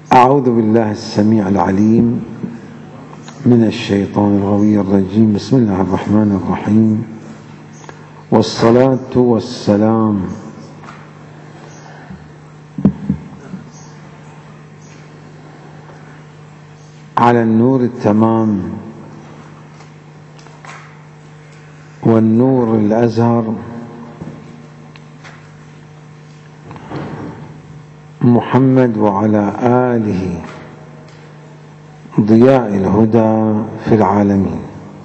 أعوذ بالله السميع العليم من الشيطان الغوي الرجيم. بسم الله الرحمن الرحيم، والصلاة والسلام على النور التمام والنور الأزهر محمد وعلى آله ضياء الهدى في العالمين.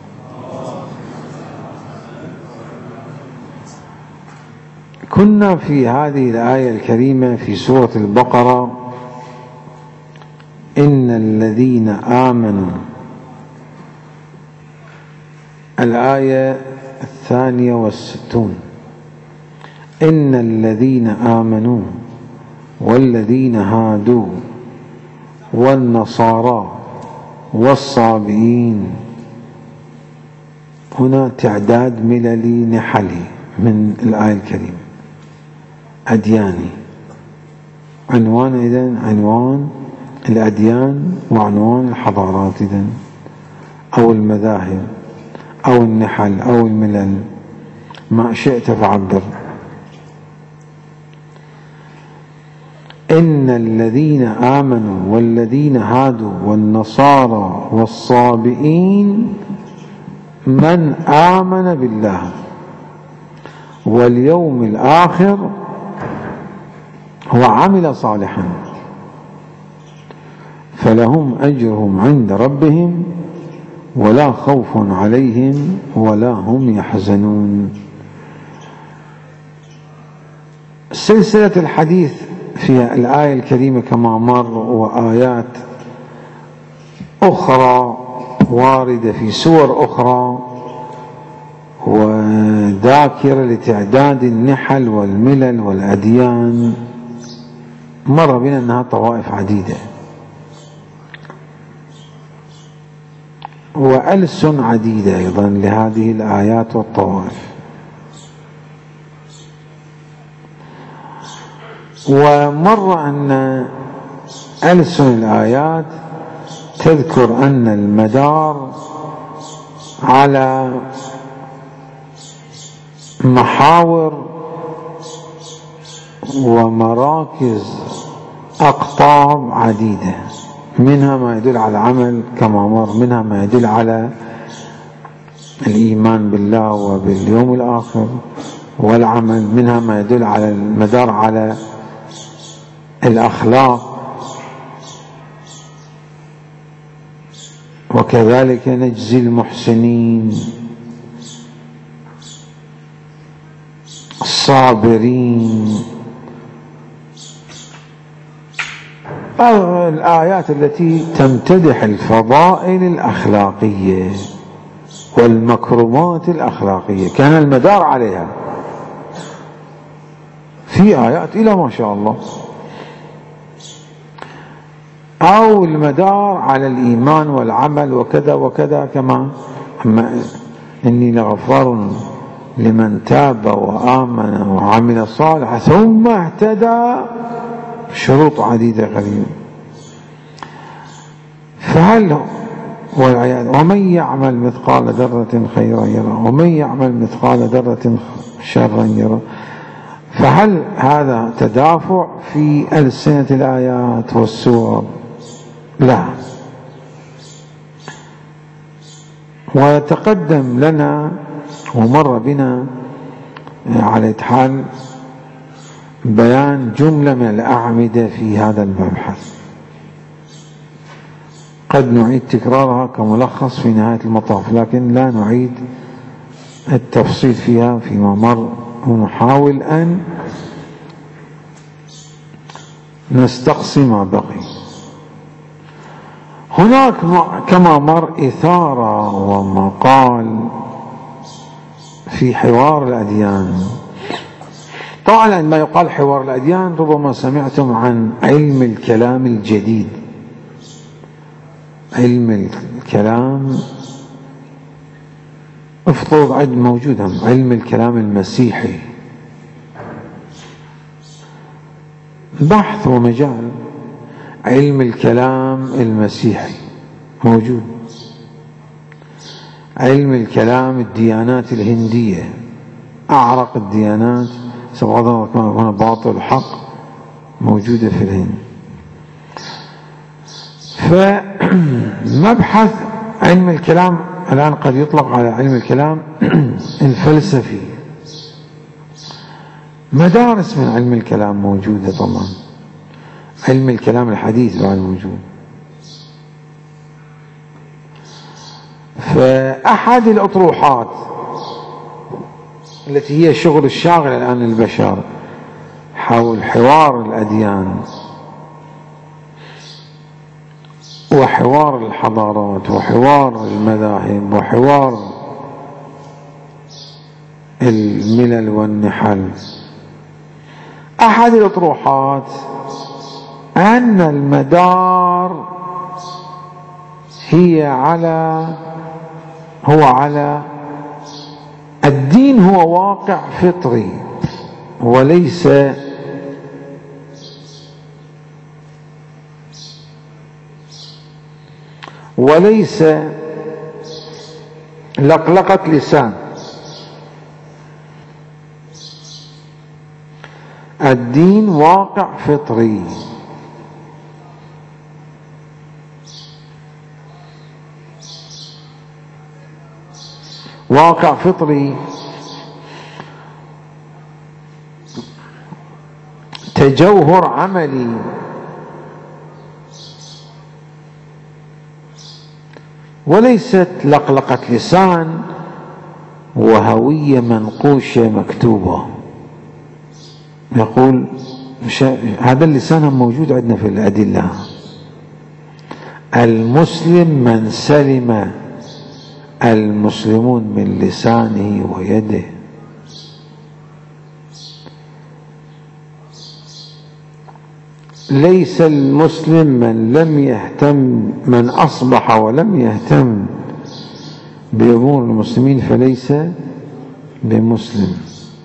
كنا في هذه الآية الكريمة في سورة البقرة: إن الذين آمنوا، الآية 62. إن الذين آمنوا والذين هادوا والنصارى والصابئين. هنا تعداد مللي نحلي من الآية الكريمة، أدياني. عنوان إذن عنوان الأديان وعنوان الحضارات إذن، أو المذاهب أو النحل أو الملل، ما شئت فعبر. إن الذين آمنوا والذين هادوا والنصارى والصابئين من آمن بالله واليوم الآخر وعمل صالحا فلهم أجرهم عند ربهم ولا خوف عليهم ولا هم يحزنون. سلسلة الحديث في الآية الكريمة كما مر، وآيات أخرى واردة في سور أخرى، وذاكرة لتعداد النحل والملل والأديان، مر بنا أنها طوائف عديدة وألسن عديدة أيضا لهذه الآيات والطوائف. ومر أن ألسن الآيات تذكر أن المدار على محاور ومراكز أقطاب عديدة، منها ما يدل على العمل كما مر، منها ما يدل على الإيمان بالله وباليوم الآخر والعمل، منها ما يدل على المدار على الأخلاق، وكذلك نجزي المحسنين الصابرين. الآيات التي تمتدح الفضائل الأخلاقية والمكرمات الأخلاقية كان المدار عليها في آيات إلى ما شاء الله، أو المدار على الإيمان والعمل وكذا وكذا، كما إني لغفار لمن تاب وآمن وعمل صالحا ثم اهتدى، شروط عديدة غريبة. فهل ومن يعمل مثقال ذرة خيرا يره ومن يعمل مثقال ذرة شرا يره. فهل هذا تدافع في ألسنة الآيات والسور؟ لا. وتقدم لنا ومر بنا على حال بيان جملة من الأعمدة في هذا المبحث، قد نعيد تكرارها كملخص في نهاية المطاف، لكن لا نعيد التفصيل فيها فيما مر، ونحاول أن نستقصي ما بقي. هناك كما مر إثارة ومقال في حوار الأديان. طبعا عندما يقال حوار الأديان ربما سمعتم عن علم الكلام الجديد. علم الكلام افترض علم موجودا، علم الكلام المسيحي، بحث ومجال. علم الكلام المسيحي موجود، علم الكلام الديانات الهندية، أعرق الديانات سبحان الله باطل الحق موجودة في الهند. فمبحث علم الكلام الآن قد يطلق على علم الكلام الفلسفي. مدارس من علم الكلام موجودة طبعا، علم الكلام الحديث بعد موجود. فأحد الأطروحات التي هي شغل الشاغل الآن للبشر حول حوار الأديان وحوار الحضارات وحوار المذاهب وحوار الملل والنحل، أحد الأطروحات أن المدار هو على الدين، هو واقع فطري وليس لقلقة لسان. الدين واقع فطري، واقع فطري تجوهر عملي، وليست لقلقة لسان وهوية منقوشة مكتوبة. يقول هذا اللسان موجود عندنا في الأدلة. المسلم من سلم المسلمون من لسانه ويده. ليس المسلم من أصبح ولم يهتم بأمور المسلمين فليس بمسلم.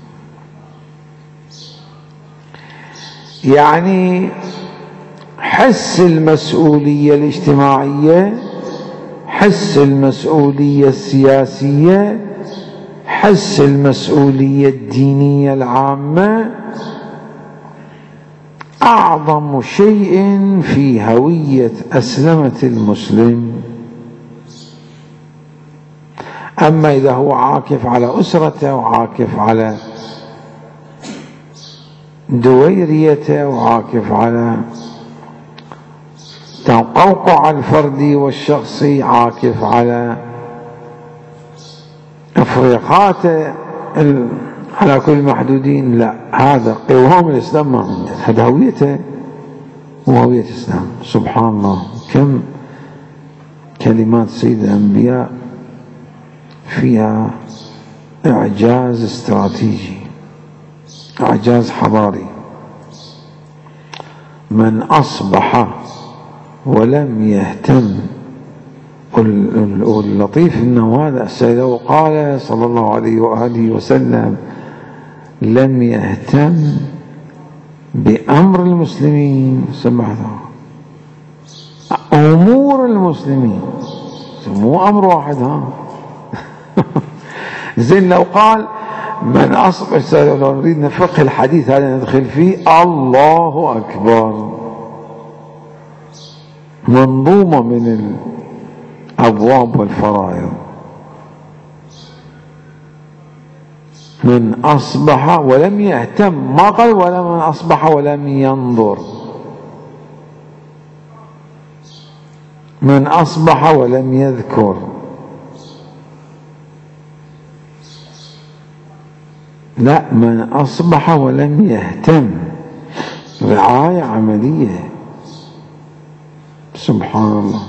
يعني حس المسؤولية الاجتماعية، حس المسؤولية السياسية، حس المسؤولية الدينية العامة أعظم شيء في هوية أسلمة المسلم. أما إذا هو عاكف على أسرته وعاكف على دويريته وعاكف على تقوقع الفردي والشخصي، عاكف على إفريقاته على كل محدودين، لا، هذا قوام الإسلام ما عنده، هذا هويته وهوية الإسلام. سبحان الله، كم كلمات سيد الأنبياء فيها إعجاز استراتيجي، إعجاز حضاري. من أصبح ولم يهتم، واللطيف انه هذا لو قال صلى الله عليه وآله وسلم لم يهتم بأمر المسلمين، سمعت أمور المسلمين، مو أمر واحد. زين لو قال من أصبح، لو نريد نفقه الحديث هذا ندخل فيه، الله أكبر، منظومة من الأبواب والفرائض. من أصبح ولم يهتم، ما قال ولا من أصبح ولم ينظر، من أصبح ولم يذكر. لا، من أصبح ولم يهتم، رعاية عملية. سبحان الله.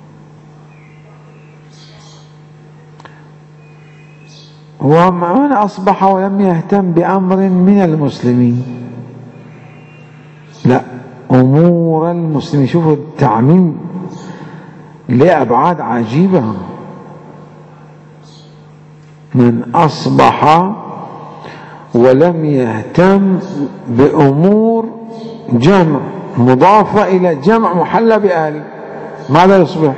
ومن أصبح ولم يهتم بأمر من المسلمين، لا، أمور المسلمين. شوفوا التعميم لأبعاد عجيبة. من أصبح ولم يهتم بأمور جمع مضافة إلى جمع محلى بأهل، ماذا يصبح؟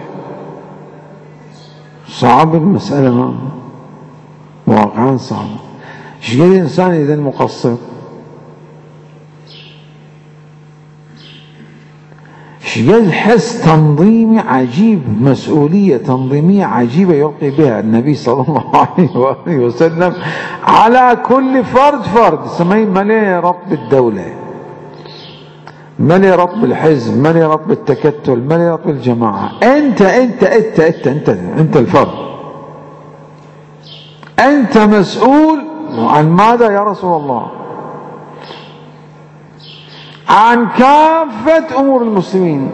صعب المسألة، واقعا صعب. ايش قد الإنسان إذا مقصر؟ ايش قد حس تنظيمي عجيب، مسؤولية تنظيمية عجيبة يلقي بها النبي صلى الله عليه وآله وسلم على كل فرد. سميه ملي رب الدولة، ملي رب الحزب، ملي رب التكتل، ملي رب الجماعة. انت الفرد، انت مسؤول عن ماذا يا رسول الله؟ عن كافة أمور المسلمين،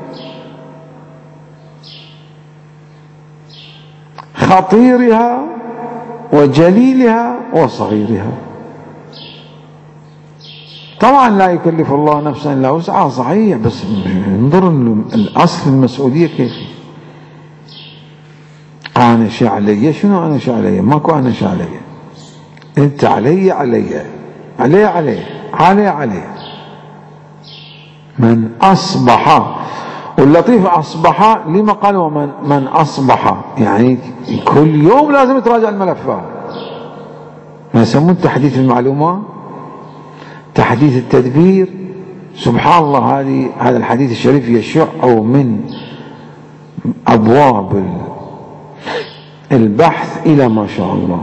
خطيرها وجليلها وصغيرها. طبعا لا يكلف الله نفسا إلا وسعها، صحيح، بس انظر الأصل المسؤولية كيف. أنا شي علي؟ شنو أنا شي علي؟ ماكو أنا شي علي. أنت علي. من أصبح، واللطيف أصبح لما قال من أصبح، يعني كل يوم لازم تراجع الملفات. ما يسمون تحديث المعلومات، تحديث التدبير. سبحان الله، هذا الحديث الشريف يشع من أبواب البحث إلى ما شاء الله.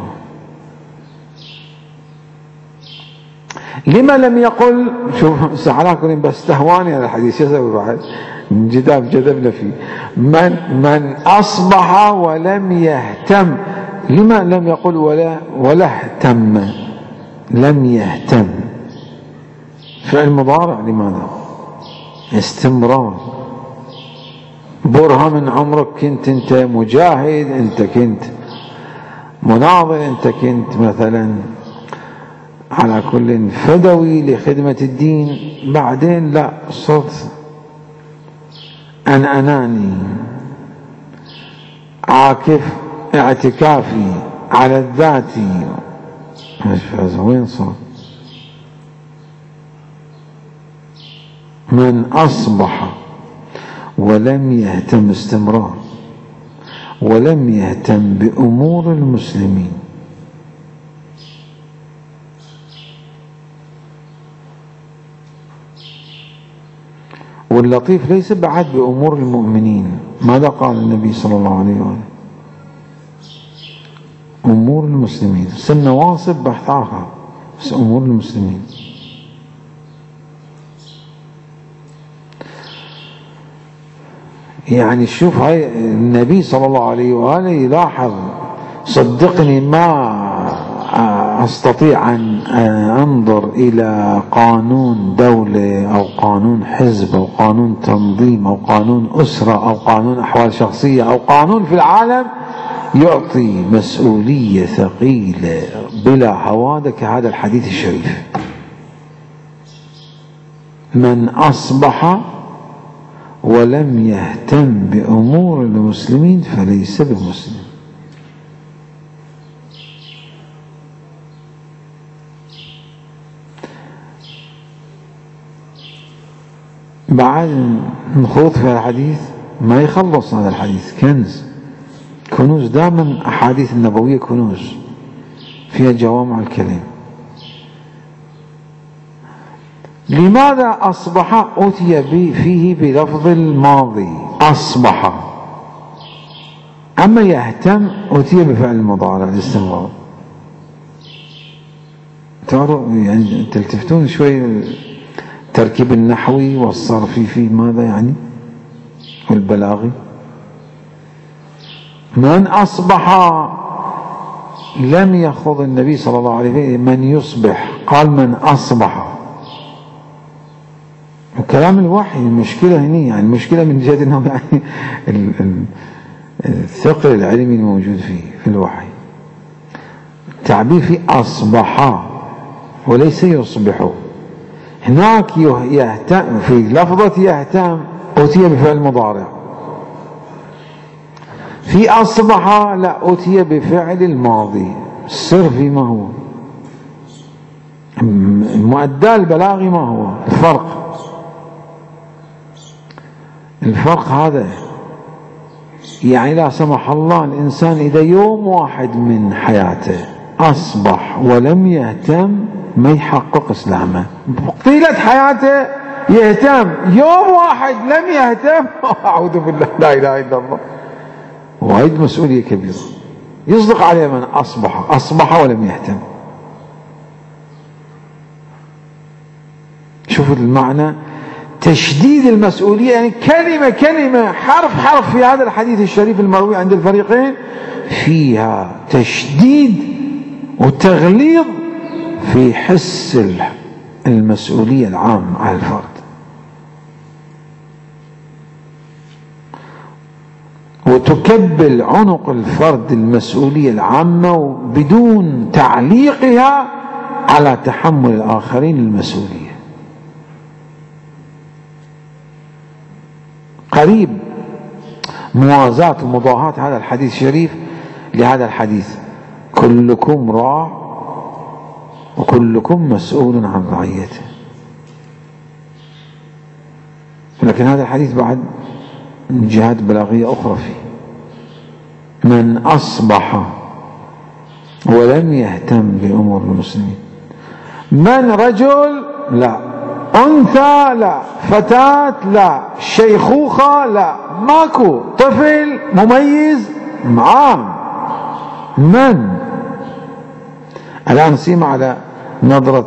لما لم يقل، شوف سحلاكم بس تهواني هذا الحديث، يسوي بعد جذبنا فيه. من أصبح ولم يهتم، لما لم يقل ولا اهتم؟ لم يهتم فعل مضارع، لماذا؟ استمرار. برهة من عمرك كنت انت مجاهد، انت كنت مناضل، انت كنت مثلا على كل فدوي لخدمة الدين. بعدين لا، صرت أناني، عاكف اعتكافي على الذات. وين صار؟ من أصبح ولم يهتم، استمرار، ولم يهتم بأمور المسلمين. واللطيف ليس بعد بأمور المؤمنين. ماذا قال النبي صلى الله عليه وآله؟ أمور المسلمين. النواصب بحث آخر، بس أمور المسلمين. يعني شوف، هاي النبي صلى الله عليه وآله يلاحظ، صدقني ما أستطيع أن أنظر إلى قانون دولة أو قانون حزب أو قانون تنظيم أو قانون أسرة أو قانون أحوال شخصية أو قانون في العالم يعطي مسؤولية ثقيلة بلا هوادة كهذا الحديث الشريف. من أصبح ولم يهتم بأمور المسلمين فليس بمسلم. بعد نخوض في الحديث ما يخلص. هذا الحديث كنوز. دائما أحاديث النبوية كنوز فيها جوامع الكلم. لماذا أصبح أتي فيه بلفظ الماضي؟ أصبح. أما يهتم أتي بفعل المضارع الاستمرار. تعرفوا يعني تلتفتون شوي التركيب النحوي والصرفي في ماذا يعني، والبلاغي. من أصبح لم يخض النبي صلى الله عليه وسلم من يصبح، قال من أصبح. وكلام الوحي المشكلة هنا، يعني المشكلة من جهة انه يعني الثقل العلمي الموجود فيه في الوحي. التعبير في أصبح وليس يصبح. هناك يهتم، في لفظة يهتم أتي بفعل مضارع. في أصبح لا، أتي بفعل الماضي. السر فيما هو المؤدى البلاغي، ما هو الفرق؟ الفرق هذا. يعني لا سمح الله الإنسان إذا يوم واحد من حياته أصبح ولم يهتم ما يحقق إسلامه، طيلة حياته يهتم، يوم واحد لم يهتم أعوذ بالله لا إله إلا الله، وايد مسؤولية كبيرة يصدق عليه من أصبح ولم يهتم. شوفوا المعنى، تشديد المسؤولية، يعني كلمة كلمة حرف حرف في هذا الحديث الشريف المروي عند الفريقين فيها تشديد وتغليظ في حس المسؤولية العامة على الفرد، وتكبل عنق الفرد المسؤولية العامة بدون تعليقها على تحمل الآخرين المسؤولية. قريب موازاة ومضاهاة هذا الحديث الشريف لهذا الحديث: كلكم راع وكلكم مسؤول عن رعيته. لكن هذا الحديث بعد جهات بلاغية أخرى فيه: من أصبح ولم يهتم بأمور المسلمين. من رجل لا، أنثى لا، فتاة لا، شيخوخة لا، ماكو طفل مميز عام. من الآن سيما على نظرة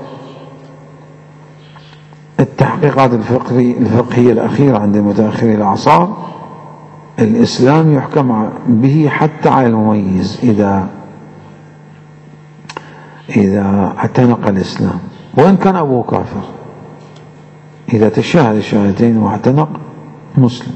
التحقيقات الفقهية الأخيرة عند متأخري الأعصار، الإسلام يحكم به حتى على المميز إذا اعتنق الإسلام وإن كان أبوه كافر، إذا تشهد الشهادتين واعتنق مسلم.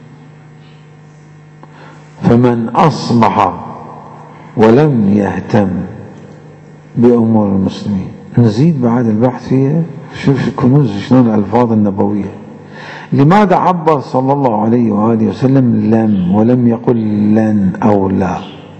فمن أصبح ولم يهتم بأمور المسلمين. نزيد بعد البحث فيها، شوف كنوز شلون الألفاظ النبوية. لماذا عبر صلى الله عليه وآله وسلم لم ولم يقل لن أو لا؟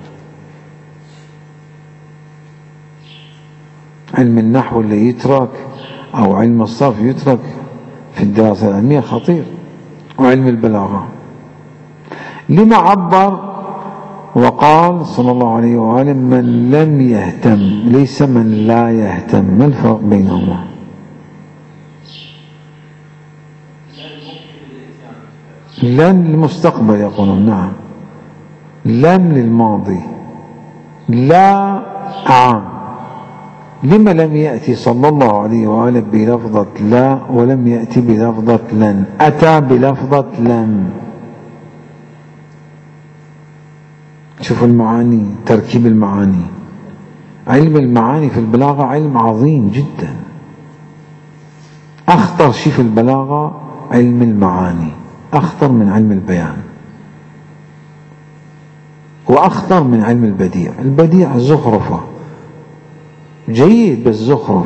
علم النحو اللي يترك أو علم الصرف يترك في الدراسة العلمية خطير، وعلم البلاغة. لما عبر وقال صلى الله عليه وآله من لم يهتم، ليس من لا يهتم؟ ما الفرق بينهما؟ لن للمستقبل يقولون، نعم. لم للماضي، لا عام. لما لم يأتي صلى الله عليه وآله بلفظة لا ولم يأتي بلفظة لن؟ أتى بلفظة لم. شوفوا المعاني، تركيب المعاني. علم المعاني في البلاغة علم عظيم جدا. أخطر شيء في البلاغة علم المعاني، أخطر من علم البيان، وأخطر من علم البديع. البديع زخرفة، جيد بس زخرف،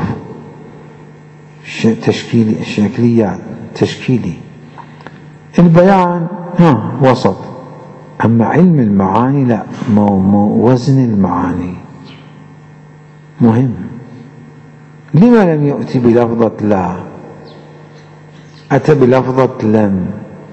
تشكيلي، الشكليات تشكيلي. البيان وسط. أما علم المعاني لا، وزن المعاني مهم. لما لم يأتي بلفظة لا، أتى بلفظة لم؟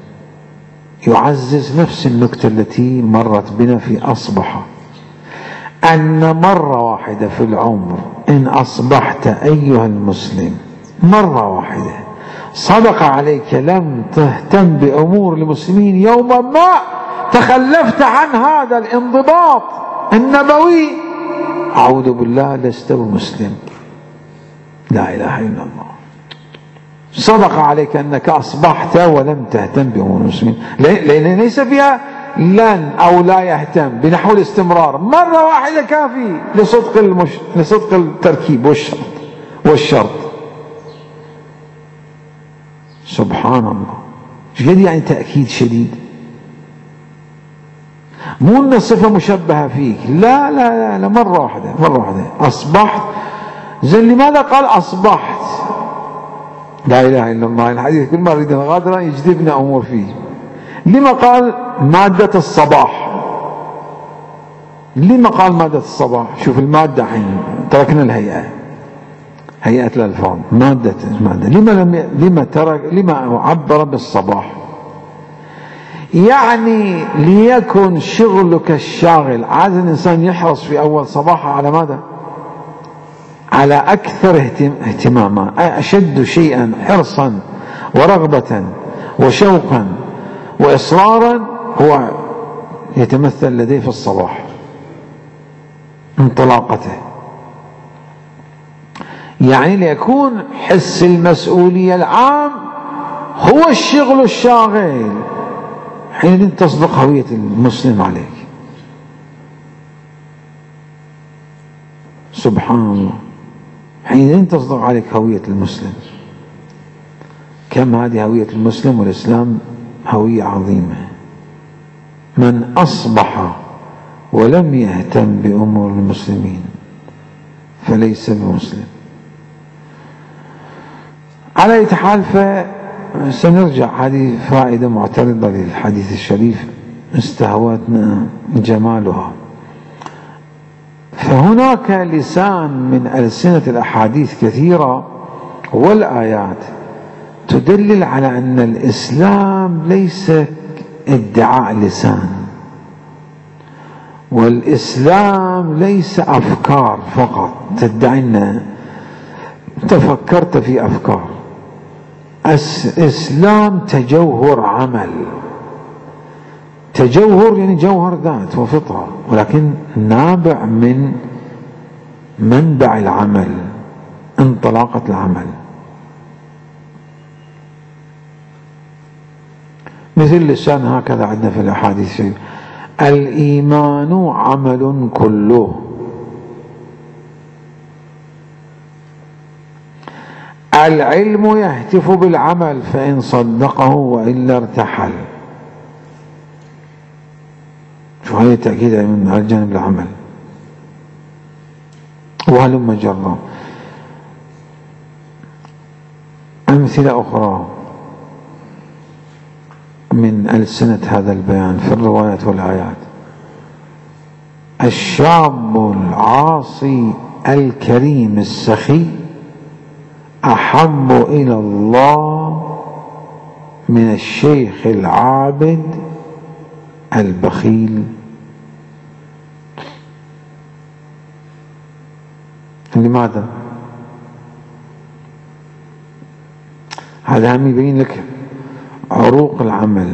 يعزز نفس النكتة التي مرت بنا في أصبح، أن مرة واحدة في العمر إن أصبحت أيها المسلم مرة واحدة صدق عليك لم تهتم بأمور المسلمين يوما ما، تخلفت عن هذا الانضباط النبوي، أعوذ بالله لست بمسلم. لا إله إلا الله. صدق عليك أنك أصبحت ولم تهتم بأمور المسلمين، لأن ليس فيها لن أو لا يهتم بنحو الاستمرار. مرة واحدة كافي لصدق التركيب والشرط. سبحان الله. شديد يعني تأكيد شديد، مو أن الصفة مشبهة فيك، لا لا لا، مرة واحدة أصبحت. زين لماذا قال أصبحت؟ لا إله إلا الله. الحديث كل ما نريد نغادره يجذبنا أمور فيه. لما قال مادة الصباح؟ لما قال مادة الصباح؟ شوف المادة حين تركنا الهيئة، هيئة الألفاظ، مادة المادة. لما عبر بالصباح؟ يعني ليكن شغلك الشاغل. عادة الإنسان يحرص في أول صباحه على ماذا؟ على أكثر اهتماما، أشد شيئا حرصا ورغبة وشوقا وإصرارا هو يتمثل لديه في الصباح، انطلاقته. يعني ليكون حس المسؤولية العام هو الشغل الشاغل، حينئذ تصدق هوية المسلم عليك. سبحان الله، حينئذ تصدق عليك هوية المسلم. كم هذه هوية المسلم والإسلام هوية عظيمة. من أصبح ولم يهتم بأمور المسلمين فليس بمسلم. على أي حال، فسنرجع، هذه فائدة معترضة للحديث الشريف استهوتنا جمالها. فهناك لسان من ألسنة الأحاديث كثيرة والآيات تدلل على أن الإسلام ليس ادعاء لسان، والإسلام ليس أفكار فقط تدعي أن تفكرت في أفكار. الإسلام تجوهر عمل، تجوهر يعني جوهر ذات وفطرة، ولكن نابع من منبع العمل، انطلاقة العمل. مثل اللسان هكذا عندنا في الأحاديث شيء: الإيمان عمل كله. العلم يهتف بالعمل فإن صدقه وإلا ارتحل. شو هذا التأكيد من على الجانب العمل. وهلم جرا. أمثلة أخرى من ألسنة هذا البيان في الروايات والآيات: الشاب العاصي الكريم السخي أحب إلى الله من الشيخ العابد البخيل. لماذا؟ هذا هم يبين لك عروق العمل.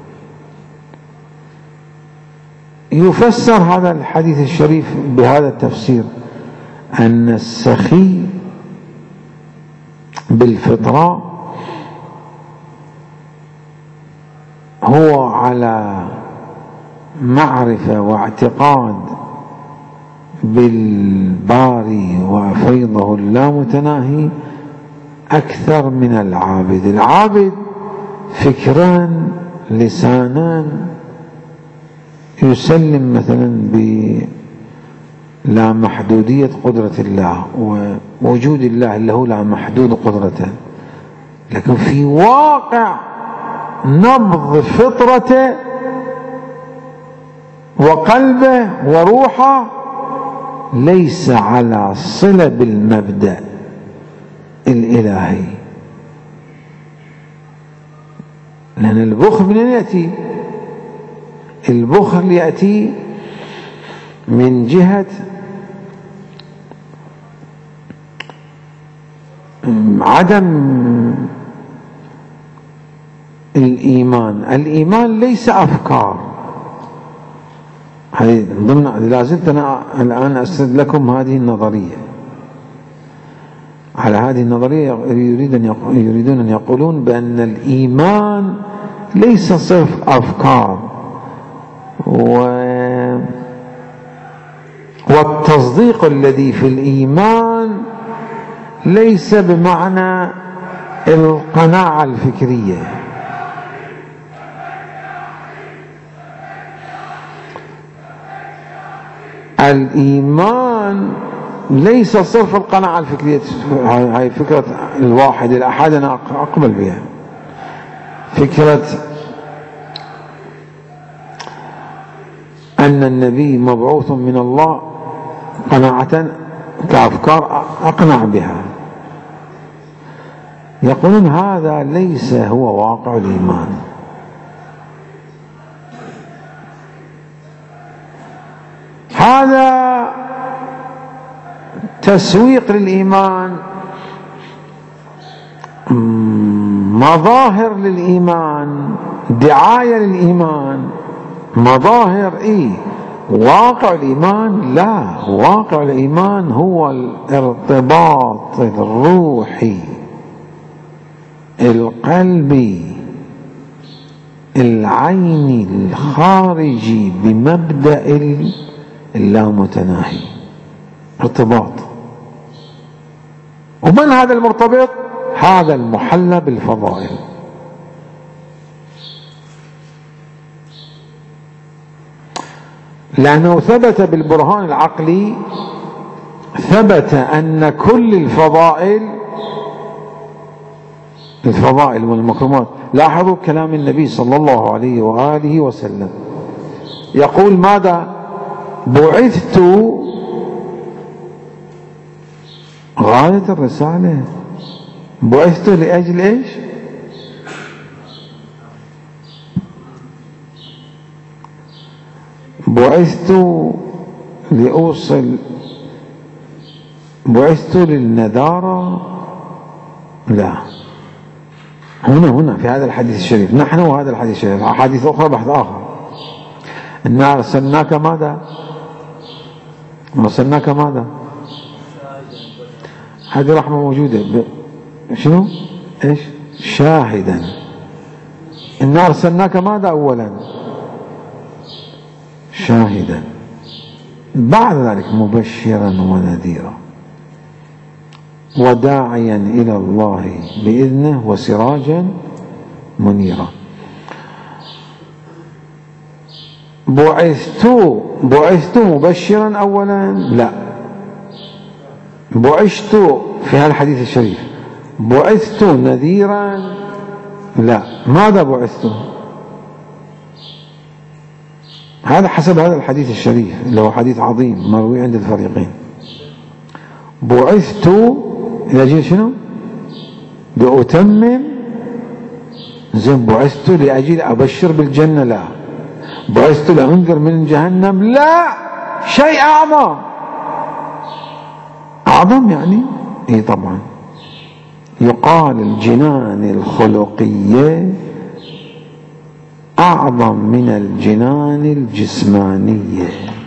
يفسر هذا الحديث الشريف بهذا التفسير: أن السخي بالفطرة هو على معرفة واعتقاد بالباري وفيضه اللامتناهي أكثر من العابد. العابد فكران لسانان يسلم مثلا بلا محدودية قدرة الله ووجود الله اللي هو لا محدود قدرته، لكن في واقع نبض فطرته وقلبه وروحه ليس على صلة بالمبدأ الإلهي. لأن البخل من يأتي؟ البخل يأتي من جهة عدم الإيمان. الإيمان ليس أفكار. هذه ضمن، لازلت أنا الآن أسرد لكم هذه النظرية. على هذه النظرية يريدون أن يقولون بأن الإيمان ليس صرف أفكار، والتصديق الذي في الإيمان ليس بمعنى القناعة الفكرية. الإيمان ليس صرف القناعة الفكرية. هاي فكرة الواحد الأحد أنا أقبل بها. فكرة أن النبي مبعوث من الله قناعة كأفكار أقنع بها. يقولون هذا ليس هو واقع الإيمان. هذا تسويق للإيمان، مظاهر للإيمان، دعاية للإيمان، مظاهر واقع الإيمان لا. واقع الإيمان هو الارتباط الروحي القلبي العيني الخارجي بمبدأ اللامتناهي، ارتباط. ومن هذا المرتبط؟ هذا المحلى بالفضائل. لأنه ثبت بالبرهان العقلي، ثبت أن كل الفضائل والمكرمات. لاحظوا كلام النبي صلى الله عليه وآله وسلم، يقول ماذا؟ بعثت، غاية الرسالة، بعثت لأجل إيش؟ بعثت لأوصل، بعثت للنذارة؟ لا، هنا في هذا الحديث الشريف، نحن وهذا الحديث الشريف، أحاديث أخرى بحث آخر. إنا أرسلناك ماذا؟ أرسلناك ماذا؟ هذه رحمة موجودة شنو؟ إيش؟ شاهدا. إنا أرسلناك ماذا أولا؟ شاهدا، بعد ذلك مبشرا ونذيرا وداعيا إلى الله بإذنه وسراجا منيرا. بعثت مبشرا أولا؟ لا. بعثت في هذا الحديث الشريف. بعثت نذيرا؟ لا. ماذا بعثت؟ هذا حسب هذا الحديث الشريف اللي هو حديث عظيم مروي عند الفريقين. بعثت لأجل شنو؟ لأتمم. زين، بعثت لأجل أبشر بالجنة؟ لا. بعثت لأنذر من جهنم؟ لا. شيء أعظم يعني طبعا يقال الجنان الخلقية أعظم من الجنان الجسمانية.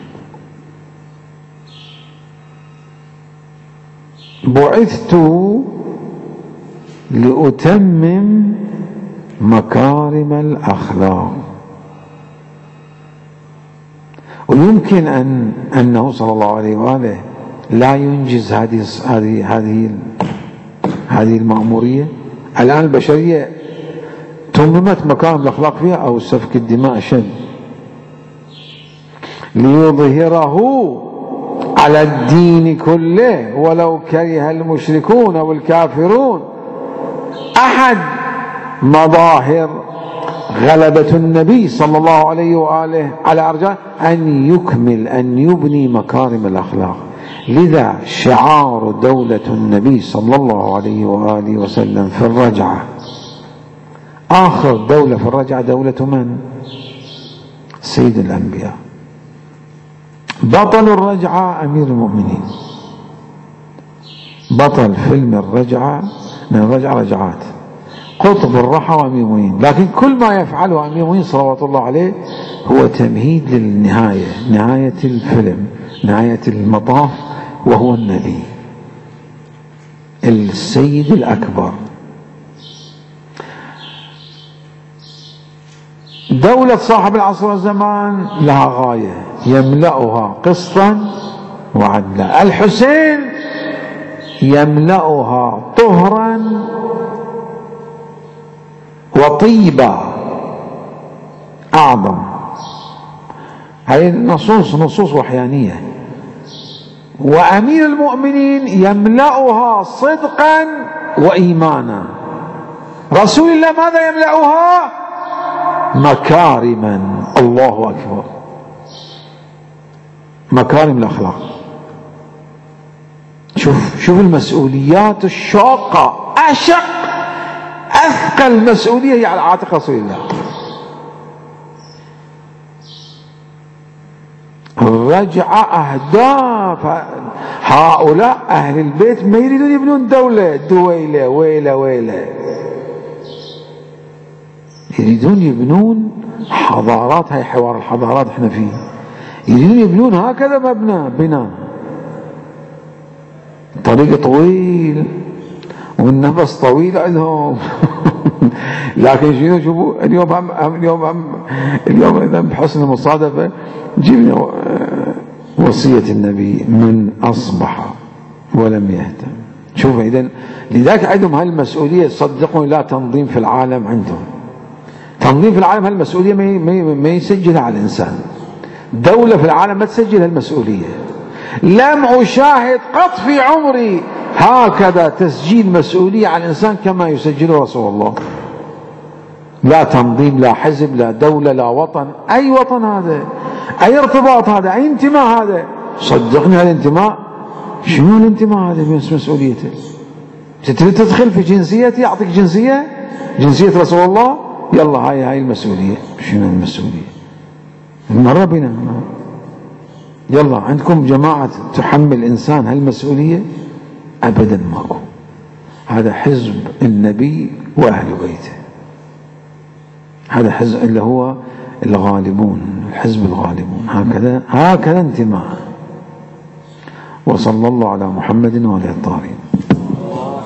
بعثت لأتمم مكارم الأخلاق. ويمكن أنه صلى الله عليه وآله لا ينجز هذه المأمورية. الآن البشرية تممت مكارم الأخلاق فيها، أو سفك الدماء أشد. ليظهره على الدين كله ولو كره المشركون والكافرون. أحد مظاهر غلبة النبي صلى الله عليه وآله على أرجاء أن يبني مكارم الأخلاق. لذا شعار دولة النبي صلى الله عليه وآله وسلم في الرجعة، آخر دولة في الرجعة دولة من؟ سيد الأنبياء، بطل الرجعة أمير المؤمنين، بطل فيلم الرجعة. من الرجعة رجعات، قطب الرحى وأمير المؤمنين. لكن كل ما يفعله أمير المؤمنين صلوات الله عليه هو تمهيد للنهاية، نهاية الفيلم، نهاية المطاف، وهو النبي السيد الأكبر. دولة صاحب العصر والزمان لها غاية يملأها قسطا وعدلا. الحسين يملأها طهرا وطيبا. أعظم هذه نصوص وحيانية. وأمير المؤمنين يملأها صدقا وإيمانا. رسول الله ماذا يملأها؟ مكارما. الله أكبر، مكارم الأخلاق. شوف المسؤوليات الشاقة، أثقل مسؤولية هي على عاتق رسول الله. رجع أهداف هؤلاء أهل البيت ما يريدون يبنون دولة دويلة ويلة ويلة، يريدون يبنون حضارات. هاي حوار الحضارات احنا فيه، يريدون يبنون هكذا مبنى بناء طريق طويل والنفس طويل عندهم. لكن شنو شوفوا اليوم اذا بحسن المصادفه جبنا وصيه النبي من اصبح ولم يهتم. شوف اذا لذلك عندهم هالمسؤوليه. صدقوني لا تنظيم في العالم عندهم، تنظيم في العالم هالمسؤوليه ما يسجلها على الانسان. دوله في العالم ما تسجل هالمسؤوليه. لم أشاهد قط في عمري هكذا تسجيل مسؤولية على الإنسان كما يسجله رسول الله. لا تنظيم، لا حزب، لا دولة، لا وطن. أي وطن هذا؟ أي ارتباط هذا؟ أي انتماء هذا؟ صدقني هذا انتماء. شنو الانتماء هذا مسؤوليته؟ تريد تدخل في جنسيتي أعطيك جنسية رسول الله؟ يلا هاي المسؤولية. شنو المسؤولية؟ مرة بنا يلا عندكم جماعة تحمل إنسان هالمسؤولية؟ أبدا ماكو. هذا حزب النبي وأهل بيته، هذا حزب اللي هو الغالبون، حزب الغالبون. هكذا انتماء. وصلى الله على محمد وعلى الطاهرين.